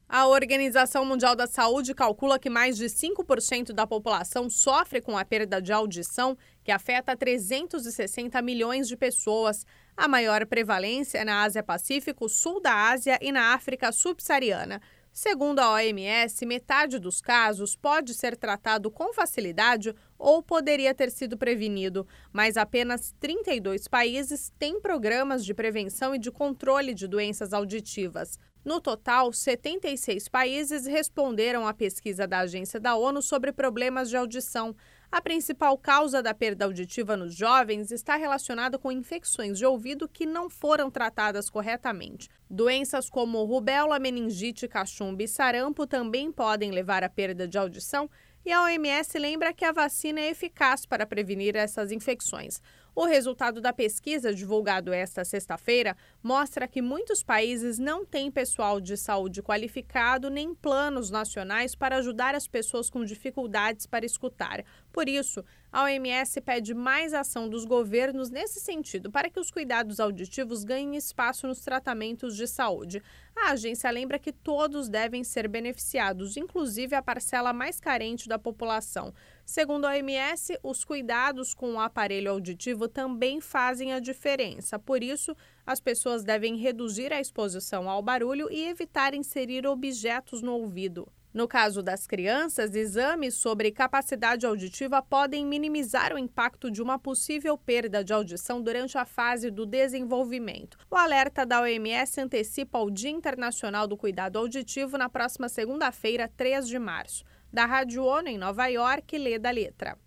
A Organização Mundial da Saúde calcula que mais de 5% da população sofre com a perda de audição, que afeta 360 milhões de pessoas. A maior prevalência é na Ásia-Pacífico, sul da Ásia e na África subsaariana. Segundo a OMS, metade dos casos pode ser tratado com facilidade ou poderia ter sido prevenido, mas apenas 32 países têm programas de prevenção e de controle de doenças auditivas. No total, 76 países responderam à pesquisa da Agência da ONU sobre problemas de audição. A principal causa da perda auditiva nos jovens está relacionada com infecções de ouvido que não foram tratadas corretamente. Doenças como rubéola, meningite, cachumba e sarampo também podem levar à perda de audição, e a OMS lembra que a vacina é eficaz para prevenir essas infecções. O resultado da pesquisa, divulgado esta sexta-feira, mostra que muitos países não têm pessoal de saúde qualificado nem planos nacionais para ajudar as pessoas com dificuldades para escutar. Por isso, a OMS pede mais ação dos governos nesse sentido, para que os cuidados auditivos ganhem espaço nos tratamentos de saúde. A agência lembra que todos devem ser beneficiados, inclusive a parcela mais carente da população. Segundo a OMS, os cuidados com o aparelho auditivo também fazem a diferença. Por isso, as pessoas devem reduzir a exposição ao barulho e evitar inserir objetos no ouvido. No caso das crianças, exames sobre capacidade auditiva podem minimizar o impacto de uma possível perda de audição durante a fase do desenvolvimento. O alerta da OMS antecipa o Dia Internacional do Cuidado Auditivo na próxima segunda-feira, 3 de março. Da Rádio ONU em Nova York, Leda Letra.